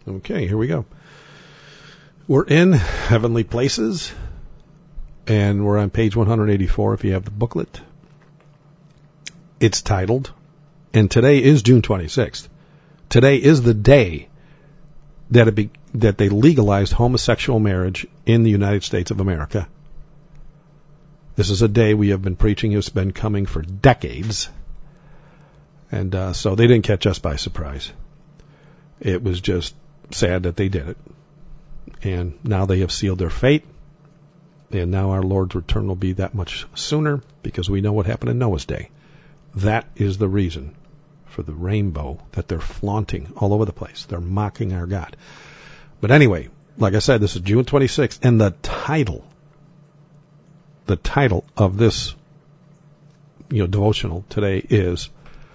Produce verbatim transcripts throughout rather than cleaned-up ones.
Okay, here we go. We're in Heavenly Places, and we're on page one eighty-four if you have the booklet. It's titled, and today is June twenty-sixth. Today is the day that it be, that they legalized homosexual marriage in the United States of America. This is a day we have been preaching. It's been coming for decades. And uh, so they didn't catch us by surprise. It was just sad that they did it. And now they have sealed their fate. And now our Lord's return will be that much sooner because we know what happened in Noah's day. That is the reason for the rainbow that they're flaunting all over the place. They're mocking our God. But anyway, like I said, this is June twenty-sixth, and the title, the title of this, you know, devotional today is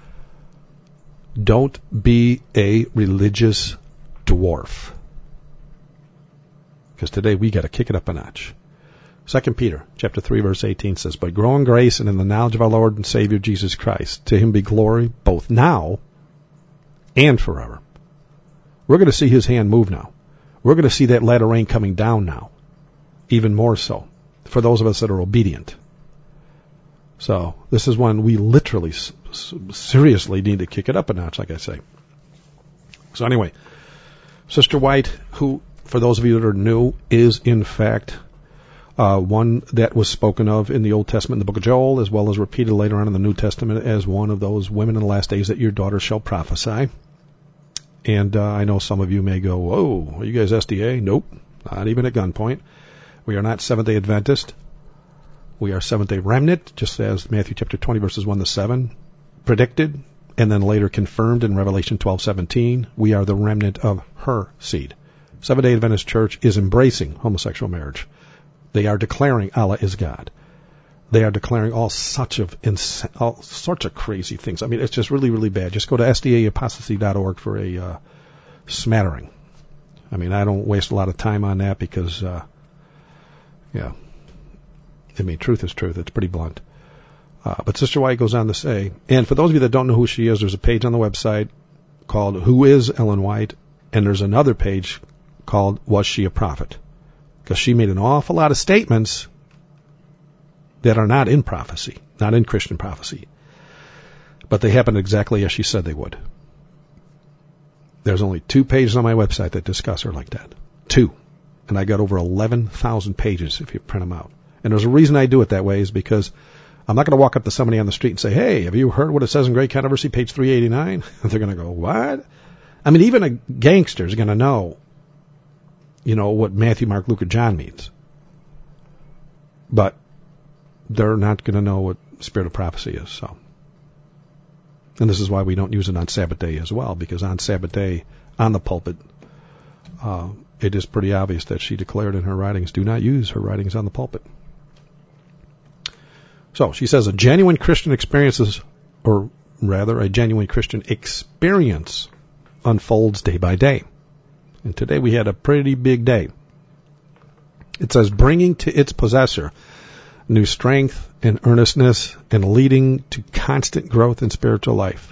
Don't Be a Religious Dwarf. Because today we got to kick it up a notch. Second Peter chapter three verse eighteen says, "By growing grace and in the knowledge of our Lord and Savior Jesus Christ, to him be glory both now and forever." We're going to see his hand move now. We're going to see that latter rain coming down now, even more so, for those of us that are obedient. So this is when we literally, seriously need to kick it up a notch, like I say. So anyway, Sister White, who, for those of you that are new, is in fact uh, one that was spoken of in the Old Testament in the book of Joel, as well as repeated later on in the New Testament as one of those women in the last days that your daughter shall prophesy. And uh, I know some of you may go, "Whoa, are you guys S D A?" Nope, not even at gunpoint. We are not Seventh-day Adventist. We are Seventh-day Remnant, just as Matthew chapter twenty, verses one to seven predicted, and then later confirmed in Revelation twelve seventeen. We are the remnant of her seed. Seventh-day Adventist Church is embracing homosexual marriage. They are declaring Allah is God. They are declaring all such of ins- all sorts of crazy things. I mean, it's just really, really bad. Just go to S D A apostasy dot org for a uh, smattering. I mean, I don't waste a lot of time on that because, uh, yeah, I mean, truth is truth. It's pretty blunt. Uh, but Sister White goes on to say, and for those of you that don't know who she is, there's a page on the website called Who is Ellen White? And there's another page called Was She a Prophet? Because she made an awful lot of statements that are not in prophecy, not in Christian prophecy. But they happened exactly as she said they would. There's only two pages on my website that discuss her like that. Two. And I got over eleven thousand pages if you print them out. And there's a reason I do it that way is because I'm not going to walk up to somebody on the street and say, "Hey, have you heard what it says in Great Controversy, page three eighty-nine? They're going to go, "What?" I mean, even a gangster is going to know, you know, what Matthew, Mark, Luke, or John means. But they're not going to know what spirit of prophecy is. So, and this is why we don't use it on Sabbath day as well, because on Sabbath day, on the pulpit, uh, it is pretty obvious that she declared in her writings, do not use her writings on the pulpit. So she says a genuine Christian experiences, or rather a genuine Christian experience unfolds day by day. And today we had a pretty big day. It says bringing to its possessor new strength and earnestness and leading to constant growth in spiritual life.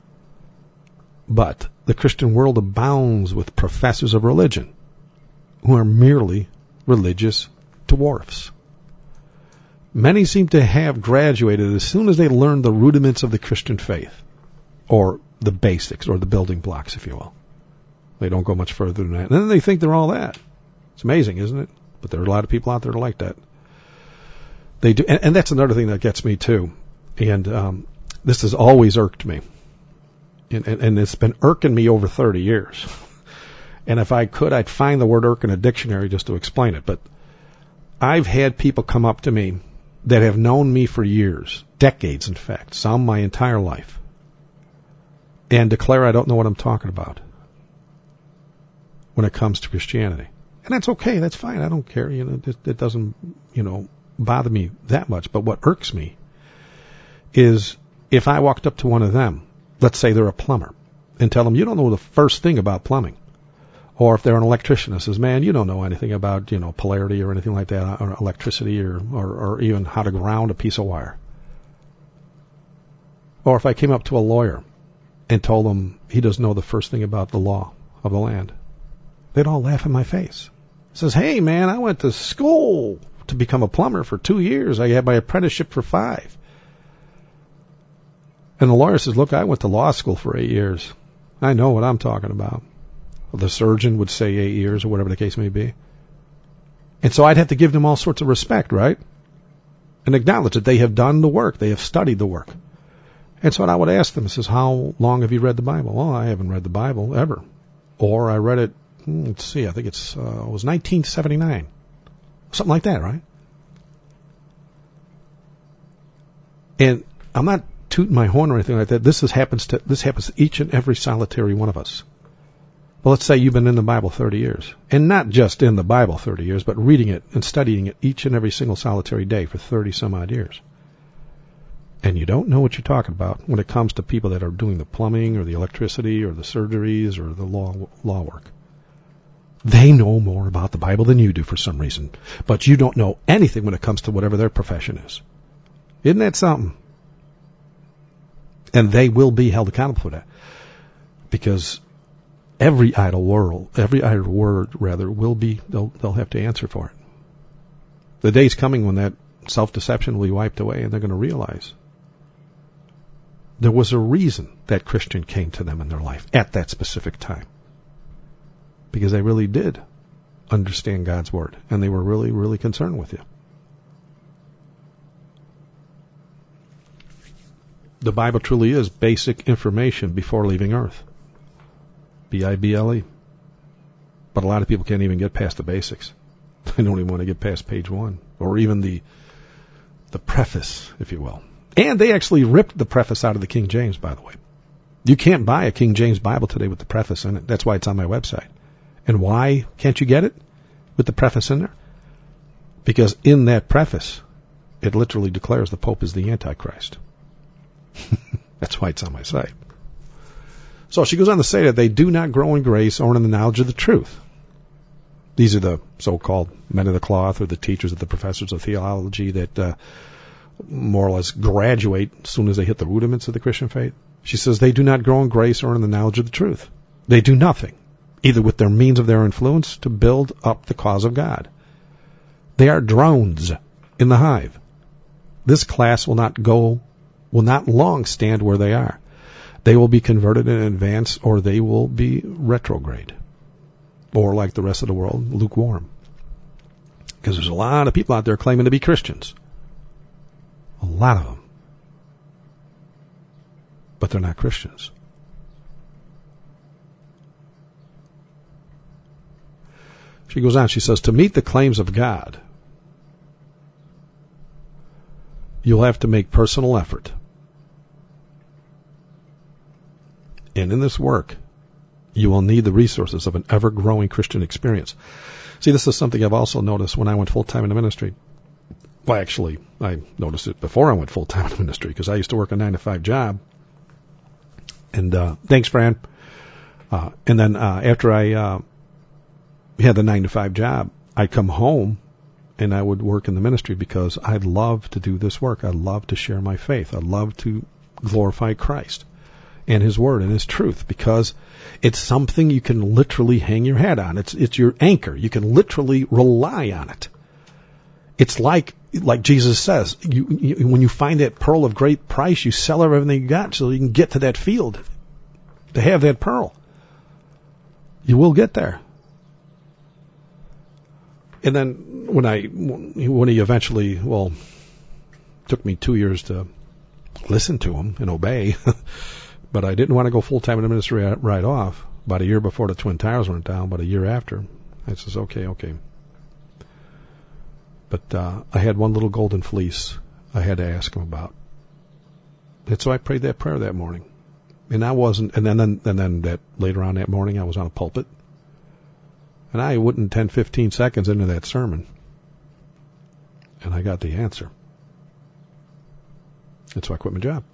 But the Christian world abounds with professors of religion who are merely religious dwarfs. Many seem to have graduated as soon as they learned the rudiments of the Christian faith, or the basics, or the building blocks, if you will. They don't go much further than that. And then they think they're all that. It's amazing, isn't it? But there are a lot of people out there like that. They do, and, and that's another thing that gets me too. And um, this has always irked me. And, and, and it's been irking me over thirty years. And if I could, I'd find the word irk in a dictionary just to explain it. But I've had people come up to me that have known me for years, decades in fact, some my entire life, and declare I don't know what I'm talking about when it comes to Christianity. And that's okay, that's fine, I don't care, you know, it, it doesn't, you know, bother me that much. But what irks me is if I walked up to one of them, let's say they're a plumber, and tell them, you don't know the first thing about plumbing. Or if they're an electrician and says, man, you don't know anything about, you know, polarity or anything like that, or electricity, or, or, or even how to ground a piece of wire. Or if I came up to a lawyer and told him he doesn't know the first thing about the law of the land. They'd all laugh in my face. Says, hey, man, I went to school to become a plumber for two years. I had my apprenticeship for five. And the lawyer says, look, I went to law school for eight years. I know what I'm talking about. The surgeon would say eight years or whatever the case may be. And so I'd have to give them all sorts of respect, right? And acknowledge that they have done the work. They have studied the work. And so I would ask them, says, how long have you read the Bible? Well, I haven't read the Bible ever. Or I read it, let's see, I think it's, uh, it was nineteen seventy-nine. Something like that, right? And I'm not tooting my horn or anything like that. This is, happens to, this happens to each and every solitary one of us. Well, let's say you've been in the Bible thirty years. And not just in the Bible thirty years, but reading it and studying it each and every single solitary day for thirty some odd years. And you don't know what you're talking about when it comes to people that are doing the plumbing or the electricity or the surgeries or the law law work. They know more about the Bible than you do for some reason. But you don't know anything when it comes to whatever their profession is. Isn't that something? And they will be held accountable for that. Because every idle word, every idle word, rather, will be, they'll, they'll have to answer for it. The day's coming when that self-deception will be wiped away and they're going to realize there was a reason that Christian came to them in their life at that specific time. Because they really did understand God's Word. And they were really, really concerned with you. The Bible truly is basic information before leaving Earth. B I B L E. But a lot of people can't even get past the basics. They don't even want to get past page one. Or even the the preface, if you will. And they actually ripped the preface out of the King James, by the way. You can't buy a King James Bible today with the preface in it. That's why it's on my website. And why can't you get it with the preface in there? Because in that preface, it literally declares the Pope is the Antichrist. That's why it's on my site. So she goes on to say that they do not grow in grace or in the knowledge of the truth. These are the so-called men of the cloth or the teachers or the professors of theology that uh, more or less graduate as soon as they hit the rudiments of the Christian faith. She says they do not grow in grace or in the knowledge of the truth. They do nothing, either with their means of their influence, to build up the cause of God. They are drones in the hive. This class will not go, will not long stand where they are. They will be converted in advance, or they will be retrograde. Or, like the rest of the world, lukewarm. Because there's a lot of people out there claiming to be Christians. A lot of them. But they're not Christians. She goes on, she says, to meet the claims of God, you'll have to make personal effort. And in this work, you will need the resources of an ever-growing Christian experience. See, this is something I've also noticed when I went full-time in the ministry. Well, actually, I noticed it before I went full-time in the ministry, because I used to work a nine to five job. And uh, thanks, Fran. Uh, and then uh, after I uh, had the nine to five job, I'd come home and I would work in the ministry because I'd love to do this work. I'd love to share my faith. I'd love to glorify Christ and His Word and His truth, because it's something you can literally hang your hat on. It's it's your anchor. You can literally rely on it. It's like like Jesus says, you, you, when you find that pearl of great price, you sell everything you got so you can get to that field to have that pearl. You will get there. And then when I when he eventually, well, took me two years to listen to him and obey. But I didn't want to go full-time in the ministry right off. About a year before the Twin Towers went down, about a year after, I says, okay, okay. But uh, I had one little golden fleece I had to ask him about. And so I prayed that prayer that morning. And I wasn't, and then, and then that later on that morning, I was on a pulpit. And I wasn't ten, fifteen seconds into that sermon. And I got the answer. And so I quit my job.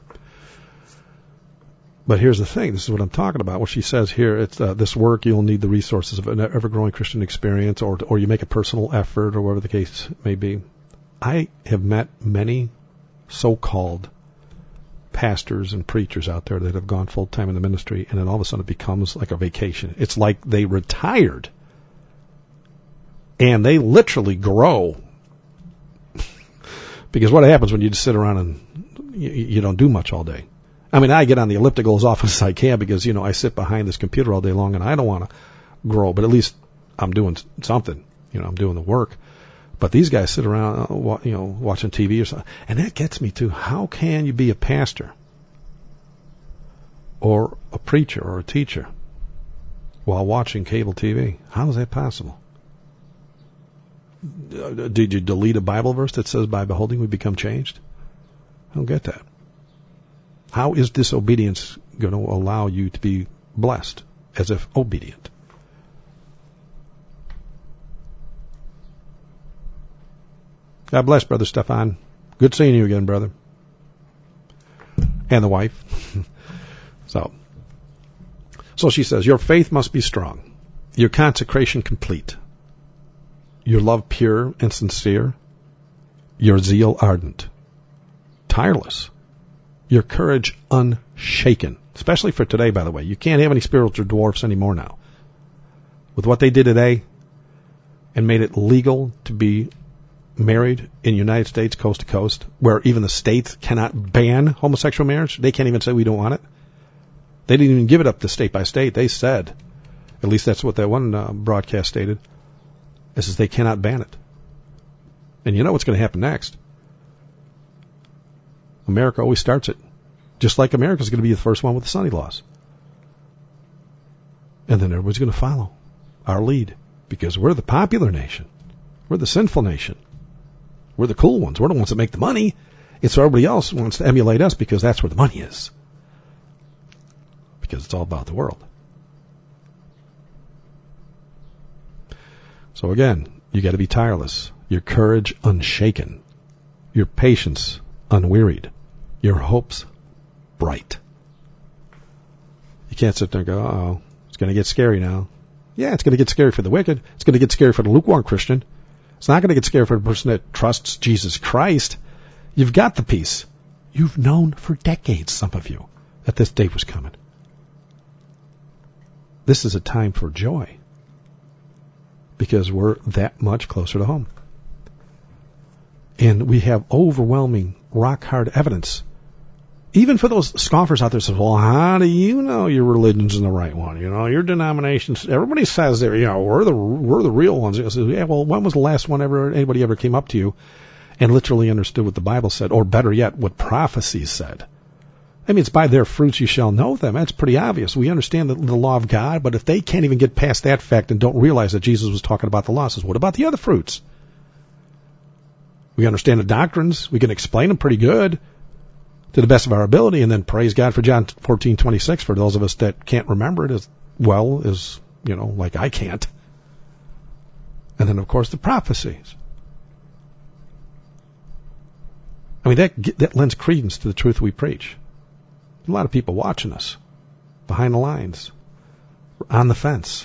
But here's the thing. This is what I'm talking about. What she says here, it's uh, this work, you'll need the resources of an ever-growing Christian experience, or or you make a personal effort, or whatever the case may be. I have met many so-called pastors and preachers out there that have gone full-time in the ministry, and then all of a sudden it becomes like a vacation. It's like they retired And they literally grow. Because what happens when you just sit around and you, you don't do much all day? I mean, I get on the elliptical as often as I can because, you know, I sit behind this computer all day long and I don't want to grow, but at least I'm doing something. You know, I'm doing the work. But these guys sit around, you know, watching T V or something. And that gets me to, how can you be a pastor or a preacher or a teacher while watching cable T V? How is that possible? Did you delete a Bible verse that says, by beholding we become changed? I don't get that. How is disobedience going to allow you to be blessed as if obedient? God bless, Brother Stefan. Good seeing you again, brother. And the wife. so, so she says, your faith must be strong, your consecration complete, your love pure and sincere, your zeal ardent, tireless, your courage unshaken. Especially for today, by the way. You can't have any spiritual dwarfs anymore now. With what they did today and made it legal to be married in the United States coast to coast, where even the states cannot ban homosexual marriage. They can't even say we don't want it. They didn't even give it up to state by state. They said, at least that's what that one uh, broadcast stated, it says they cannot ban it. And you know what's going to happen next? America always starts it. Just like America's going to be the first one with the Sunny laws. And then everybody's going to follow our lead because we're the popular nation. We're the sinful nation. We're the cool ones. We're the ones that make the money. It's everybody else wants to emulate us because that's where the money is. Because it's all about the world. So again, you got to be tireless. Your courage unshaken. Your patience unwearied. Your hopes bright. You can't sit there and go, uh-oh, it's going to get scary now. Yeah, it's going to get scary for the wicked. It's going to get scary for the lukewarm Christian. It's not going to get scary for the person that trusts Jesus Christ. You've got the peace. You've known for decades, some of you, that this day was coming. This is a time for joy because we're that much closer to home. And we have overwhelming, rock-hard evidence. Even for those scoffers out there that say, well, how do you know your religion's the right one? You know, your denominations, everybody says they're, you know, we're the, we're the real ones. I say, yeah, well, when was the last one ever, anybody ever came up to you and literally understood what the Bible said, or better yet, what prophecy said? I mean, it's by their fruits you shall know them. That's pretty obvious. We understand the, the law of God, but if they can't even get past that fact and don't realize that Jesus was talking about the law, says, what about the other fruits? We understand the doctrines. We can explain them pretty good to the best of our ability, and then praise God for John fourteen twenty-six for those of us that can't remember it as well as, you know, like I can't. And then, of course, the prophecies. I mean, that that lends credence to the truth we preach. A lot of people watching us, behind the lines, on the fence.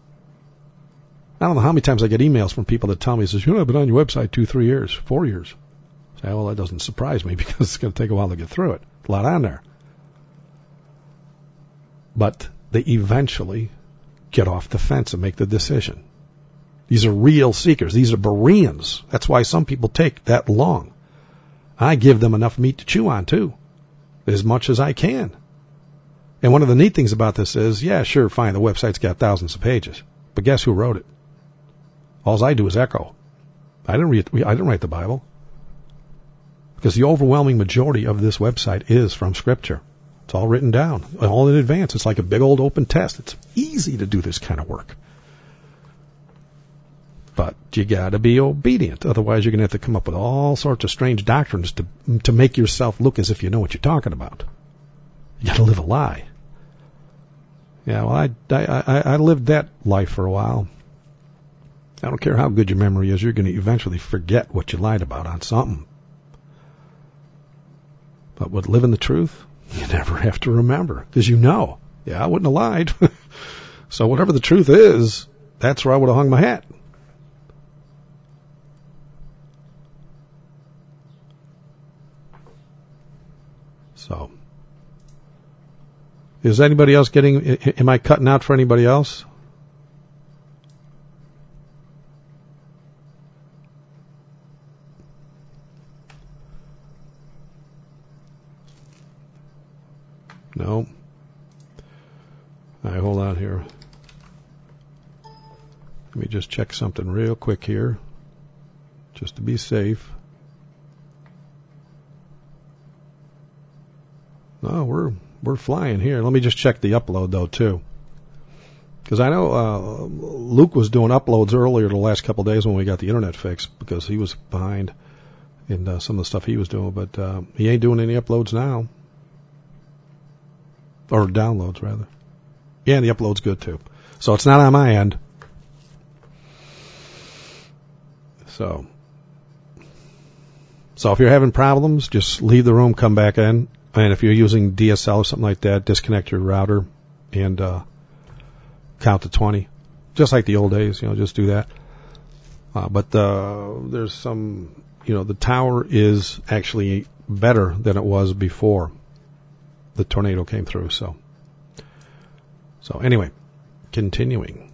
I don't know how many times I get emails from people that tell me, says, you know, I've been on your website two, three years, four years. I say, well, that doesn't surprise me because it's going to take a while to get through it. A lot on there. But they eventually get off the fence and make the decision. These are real seekers. These are Bereans. That's why some people take that long. I give them enough meat to chew on, too, as much as I can. And one of the neat things about this is, yeah, sure, fine, the website's got thousands of pages. But guess who wrote it? All I do is echo. I didn't read, I didn't write the Bible. Because the overwhelming majority of this website is from Scripture. It's all written down, all in advance. It's like a big old open test. It's easy to do this kind of work. But you got to be obedient. Otherwise, you're going to have to come up with all sorts of strange doctrines to to make yourself look as if you know what you're talking about. You got to live a lie. Yeah, well, I, I, I lived that life for a while. I don't care how good your memory is. You're going to eventually forget what you lied about on something. But with living the truth, you never have to remember because you know, yeah, I wouldn't have lied. So whatever the truth is, that's where I would have hung my hat. So, is anybody else getting, am I cutting out for anybody else? No. All right, hold on here. Let me just check something real quick here, just to be safe. No, we're we're flying here. Let me just check the upload though too, because I know uh, Luke was doing uploads earlier the last couple of days when we got the internet fixed, because he was behind in uh, some of the stuff he was doing, but uh, he ain't doing any uploads now, or downloads rather. Yeah, and the upload's good too. So it's not on my end. So, so if you're having problems, just leave the room, come back in. And if you're using D S L or something like that, disconnect your router and uh, count to twenty. Just like the old days, you know, just do that. Uh, but uh, there's some, you know, the tower is actually better than it was before the tornado came through. So. So anyway, continuing.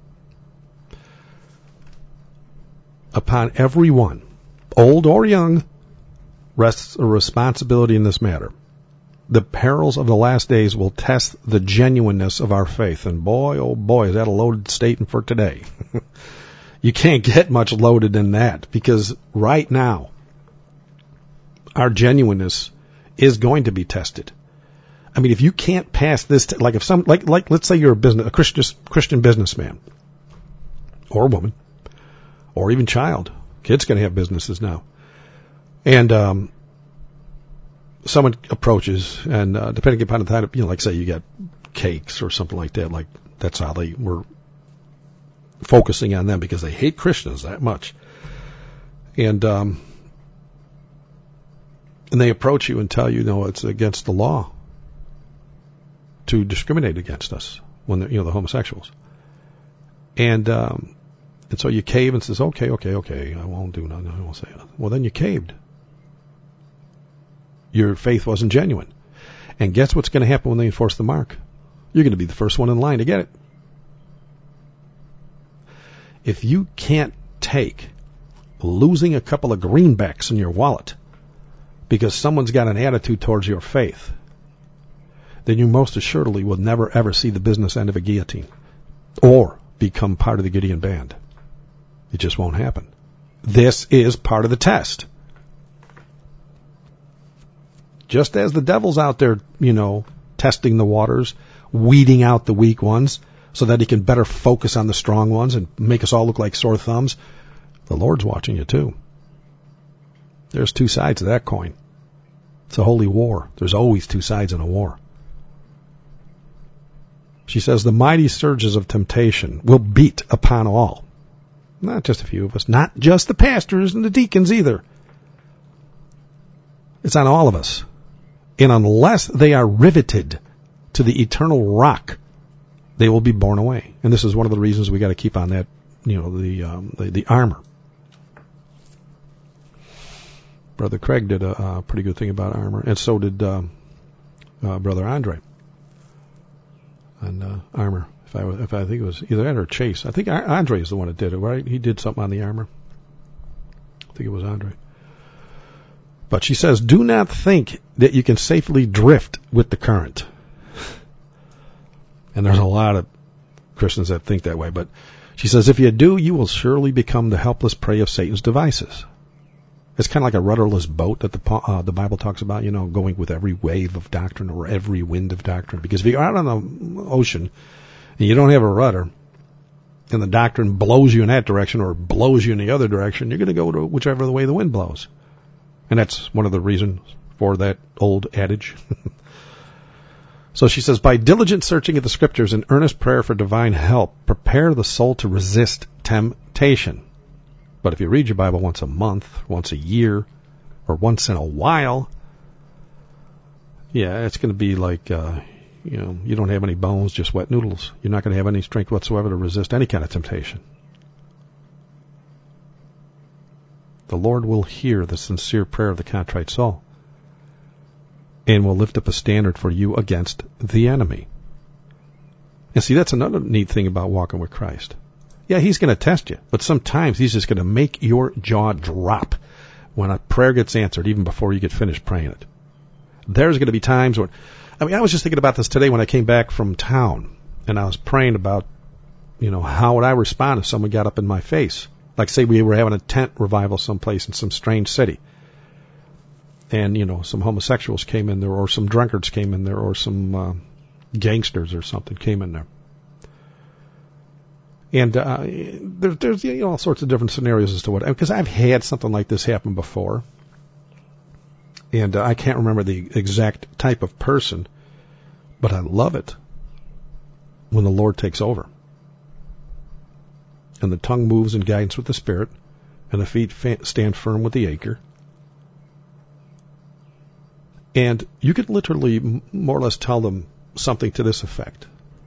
Upon everyone, old or young, rests a responsibility in this matter. The perils of the last days will test the genuineness of our faith. And boy, oh boy, is that a loaded statement for today. You can't get much loaded in that, because right now, our genuineness is going to be tested. I mean, if you can't pass this, t- like if some, like, like, let's say you're a business, a Christian, Christian businessman, or woman, or even child. Kids going to have businesses now, and um, someone approaches, and uh, depending upon the time, you know, like say you got cakes or something like that, like that's how they were focusing on them because they hate Christians that much, and um, and they approach you and tell you, no, it's against the law to discriminate against us when you know the homosexuals, and um, and so you cave and says, okay, okay, okay, I won't do nothing, I won't say nothing. Well, then you caved. Your faith wasn't genuine, and guess what's going to happen when they enforce the mark? You're going to be the first one in line to get it. If you can't take losing a couple of greenbacks in your wallet because someone's got an attitude towards your faith, then you most assuredly will never ever see the business end of a guillotine or become part of the Gideon band. It just won't happen. This is part of the test. Just as the devil's out there, you know, testing the waters, weeding out the weak ones so that he can better focus on the strong ones and make us all look like sore thumbs, the Lord's watching you too. There's two sides of that coin. It's a holy war. There's always two sides in a war. She says, the mighty surges of temptation will beat upon all. Not just a few of us. Not just the pastors and the deacons either. It's on all of us. And unless they are riveted to the eternal rock, they will be borne away. And this is one of the reasons we got to keep on that, you know, the, um, the, the armor. Brother Craig did a, a pretty good thing about armor. And so did, um, uh, Brother Andre. On uh, armor, if I if I think it was either that or Chase. I think Andre is the one that did it, right? He did something on the armor. I think it was Andre. But she says, do not think that you can safely drift with the current. And there's a lot of Christians that think that way. But she says, if you do, you will surely become the helpless prey of Satan's devices. It's kind of like a rudderless boat that the uh, the Bible talks about, you know, going with every wave of doctrine or every wind of doctrine. Because if you're out on the ocean and you don't have a rudder and the doctrine blows you in that direction or blows you in the other direction, you're going to go to whichever way the wind blows. And that's one of the reasons for that old adage. So she says, by diligent searching of the scriptures and earnest prayer for divine help, prepare the soul to resist temptation. But if you read your Bible once a month, once a year, or once in a while, yeah, it's going to be like, uh, you know, you don't have any bones, just wet noodles. You're not going to have any strength whatsoever to resist any kind of temptation. The Lord will hear the sincere prayer of the contrite soul and will lift up a standard for you against the enemy. And see, that's another neat thing about walking with Christ. Yeah, he's going to test you, but sometimes he's just going to make your jaw drop when a prayer gets answered, even before you get finished praying it. There's going to be times when, I mean, I was just thinking about this today when I came back from town, and I was praying about, you know, how would I respond if someone got up in my face? Like, say we were having a tent revival someplace in some strange city, and, you know, some homosexuals came in there, or some drunkards came in there, or some uh, gangsters or something came in there. And uh, there, there's you know, all sorts of different scenarios as to what, because I've had something like this happen before, and uh, I can't remember the exact type of person, but I love it when the Lord takes over. And the tongue moves in guidance with the Spirit, and the feet fa- stand firm with the anchor. And you could literally m- more or less tell them something to this effect.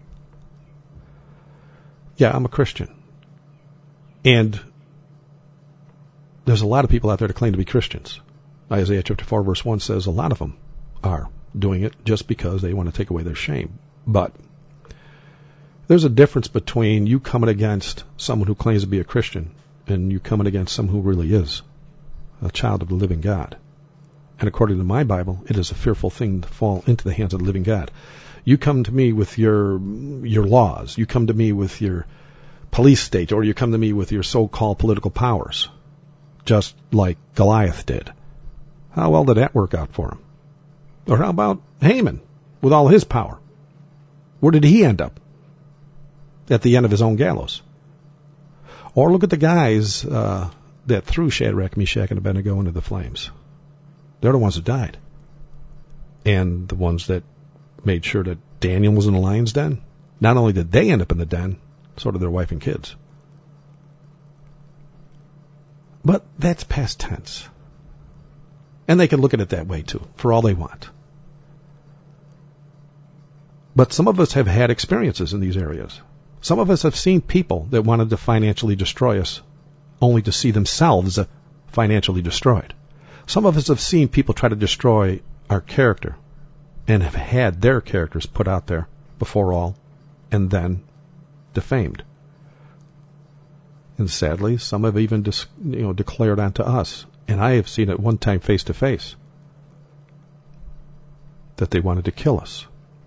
Yeah, I'm a Christian. And there's a lot of people out there that claim to be Christians. Isaiah chapter four verse one says a lot of them are doing it just because they want to take away their shame. But there's a difference between you coming against someone who claims to be a Christian and you coming against someone who really is a child of the living God. And according to my Bible, it is a fearful thing to fall into the hands of the living God. You come to me with your your laws. You come to me with your police state, or you come to me with your so-called political powers, just like Goliath did. How well did that work out for him? Or how about Haman with all his power? Where did he end up? At the end of his own gallows. Or look at the guys uh, that threw Shadrach, Meshach, and Abednego into the flames. They're the ones that died. And the ones that made sure that Daniel was in the lion's den. Not only did they end up in the den, so did their wife and kids. But that's past tense. And they can look at it that way too, for all they want. But some of us have had experiences in these areas. Some of us have seen people that wanted to financially destroy us, only to see themselves financially destroyed. Some of us have seen people try to destroy our character, and have had their characters put out there before all, and then defamed. And sadly, some have even dis, you know, declared unto us, and I have seen it one time face to face, that they wanted to kill us.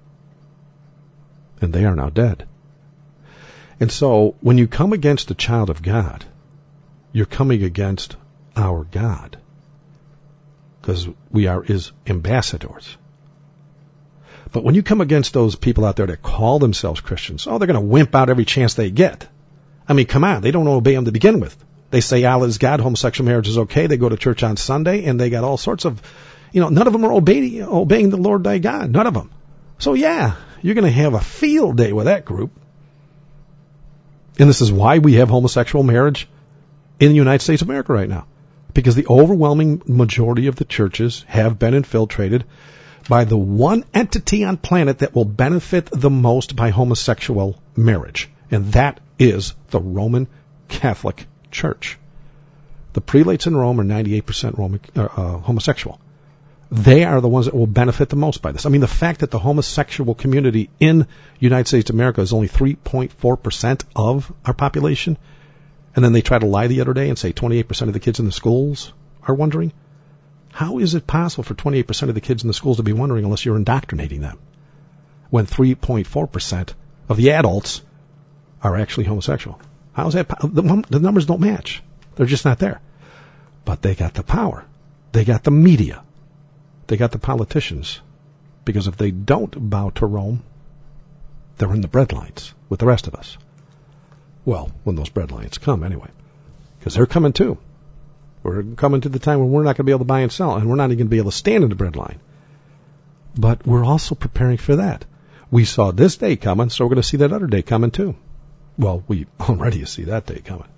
And they are now dead. And so, when you come against a child of God, you're coming against our God. Because we are His ambassadors. But when you come against those people out there that call themselves Christians, oh, they're going to wimp out every chance they get. I mean, come on, they don't obey Him to begin with. They say Allah is God, homosexual marriage is okay, they go to church on Sunday, and they got all sorts of, you know, none of them are obeying, obeying the Lord thy God, none of them. So yeah, you're going to have a field day with that group. And this is why we have homosexual marriage in the United States of America right now. Because the overwhelming majority of the churches have been infiltrated by the one entity on planet that will benefit the most by homosexual marriage. And that is the Roman Catholic Church. The prelates in Rome are ninety-eight percent Roman, uh, uh, homosexual. They are the ones that will benefit the most by this. I mean, the fact that the homosexual community in the United States of America is only three point four percent of our population, and then they try to lie the other day and say twenty-eight percent of the kids in the schools are wondering. How is it possible for twenty-eight percent of the kids in the schools to be wondering unless you're indoctrinating them? When three point four percent of the adults are actually homosexual. How is that? The, the numbers don't match. They're just not there. But they got the power. They got the media. They got the politicians. Because if they don't bow to Rome, they're in the breadlines with the rest of us. Well, when those breadlines come anyway. Because they're coming too. We're coming to the time when we're not going to be able to buy and sell, and we're not even going to be able to stand in the breadline. But we're also preparing for that. We saw this day coming, so we're going to see that other day coming too. Well, we already see that day coming.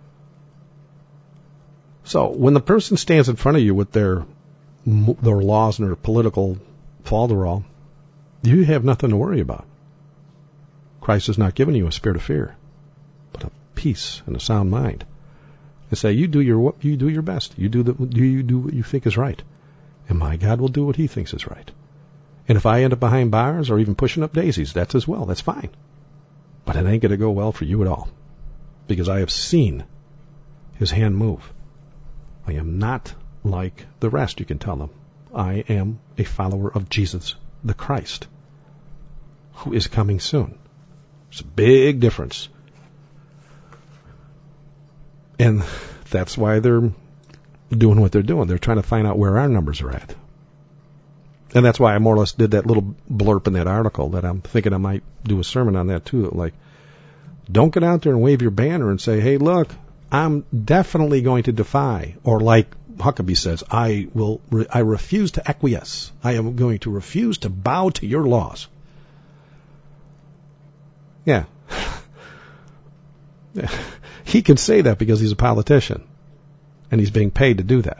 So when the person stands in front of you with their their laws and their political falderall, you have nothing to worry about. Christ has not given you a spirit of fear, but a peace and a sound mind. And say, you do your you do your best. You do the you do what you think is right, and my God will do what He thinks is right. And if I end up behind bars or even pushing up daisies, that's as well. That's fine. But it ain't going to go well for you at all, because I have seen His hand move. I am not like the rest. You can tell them I am a follower of Jesus the Christ, who is coming soon. It's a big difference. And that's why they're doing what they're doing. They're trying to find out where our numbers are at. And that's why I more or less did that little blurb in that article, that I'm thinking I might do a sermon on that too. Like, don't get out there and wave your banner and say, hey, look, I'm definitely going to defy, or like Huckabee says, I will, re- I refuse to acquiesce. I am going to refuse to bow to your laws. Yeah. He can say that because he's a politician, and he's being paid to do that.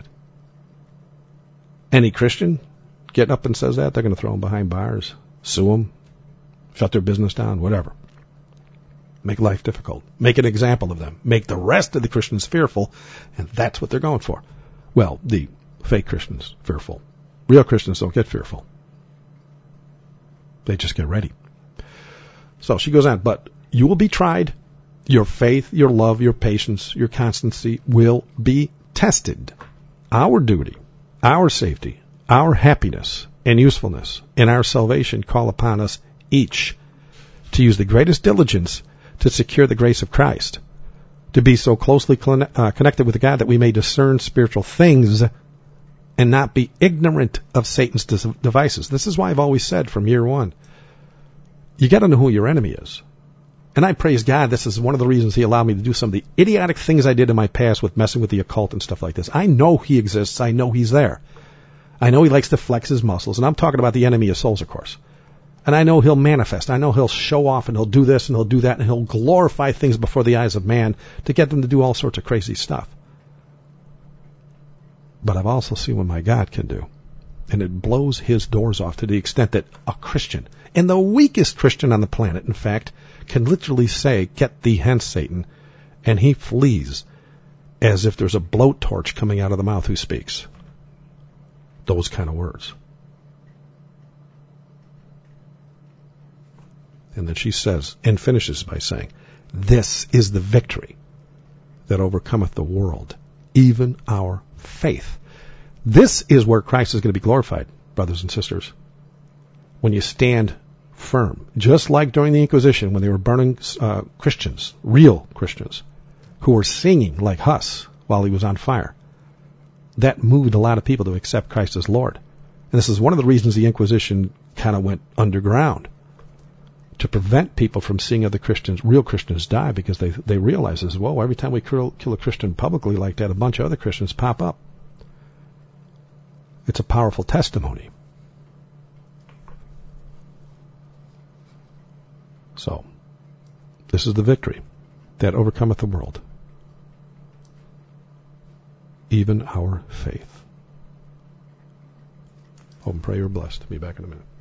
Any Christian getting up and says that, they're going to throw him behind bars, sue him, shut their business down, whatever. Make life difficult. Make an example of them. Make the rest of the Christians fearful, and that's what they're going for. Well, the fake Christians fearful. Real Christians don't get fearful. They just get ready. So she goes on, but you will be tried. Your faith, your love, your patience, your constancy will be tested. Our duty, our safety, our happiness and usefulness, and our salvation call upon us each to use the greatest diligence to secure the grace of Christ, to be so closely uh, connected with God that we may discern spiritual things and not be ignorant of Satan's devices. This is why I've always said from year one, you got to know who your enemy is. And I praise God, this is one of the reasons he allowed me to do some of the idiotic things I did in my past with messing with the occult and stuff like this. I know he exists. I know he's there. I know he likes to flex his muscles. And I'm talking about the enemy of souls, of course. And I know he'll manifest. I know he'll show off, and he'll do this and he'll do that, and he'll glorify things before the eyes of man to get them to do all sorts of crazy stuff. But I've also seen what my God can do. And it blows his doors off to the extent that a Christian, and the weakest Christian on the planet, in fact, can literally say, get thee hence, Satan, and he flees as if there's a blowtorch coming out of the mouth who speaks those kind of words. And then she says, and finishes by saying, this is the victory that overcometh the world, even our faith. This is where Christ is going to be glorified, brothers and sisters. When you stand firm, just like during the Inquisition when they were burning uh, Christians, real Christians, who were singing like Huss while he was on fire. That moved a lot of people to accept Christ as Lord. And this is one of the reasons the Inquisition kind of went underground, to prevent people from seeing other Christians, real Christians, die, because they they realize as well, every time we kill, kill a Christian publicly like that, a bunch of other Christians pop up. It's a powerful testimony. So, this is the victory that overcometh the world, even our faith. Hope and pray you're blessed. Be back in a minute.